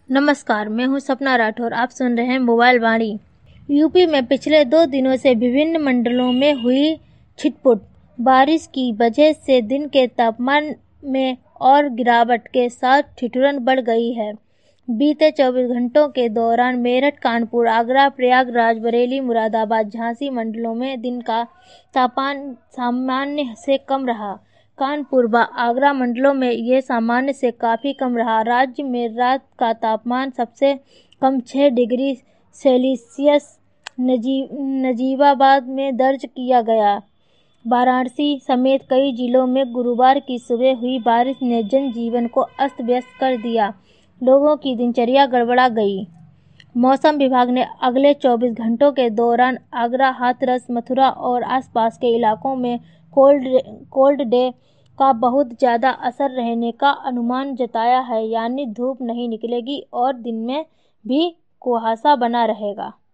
नमस्कार, मैं हूं सपना राठौर। आप सुन रहे हैं मोबाइल वाणी। यूपी में पिछले 2 दिनों से विभिन्न मंडलों में हुई छिटपुट बारिश की वजह से दिन के तापमान में और गिरावट के साथ ठिठुरन बढ़ गई है। बीते 24 घंटों के दौरान मेरठ, कानपुर, आगरा, प्रयागराज, बरेली, मुरादाबाद, झांसी मंडलों में दिन का तापमान सामान्य से कम रहा। कानपुर व आगरा मंडलों में ये सामान्य से काफ़ी कम रहा। राज्य में रात का तापमान सबसे कम 6 डिग्री सेल्सियस नजीबाबाद में दर्ज किया गया। वाराणसी समेत कई जिलों में गुरुवार की सुबह हुई बारिश ने जनजीवन को अस्त व्यस्त कर दिया। लोगों की दिनचर्या गड़बड़ा गई। मौसम विभाग ने अगले 24 घंटों के दौरान आगरा, हाथरस, मथुरा और आसपास के इलाकों में कोल्ड डे का बहुत ज़्यादा असर रहने का अनुमान जताया है, यानी धूप नहीं निकलेगी और दिन में भी कुहासा बना रहेगा।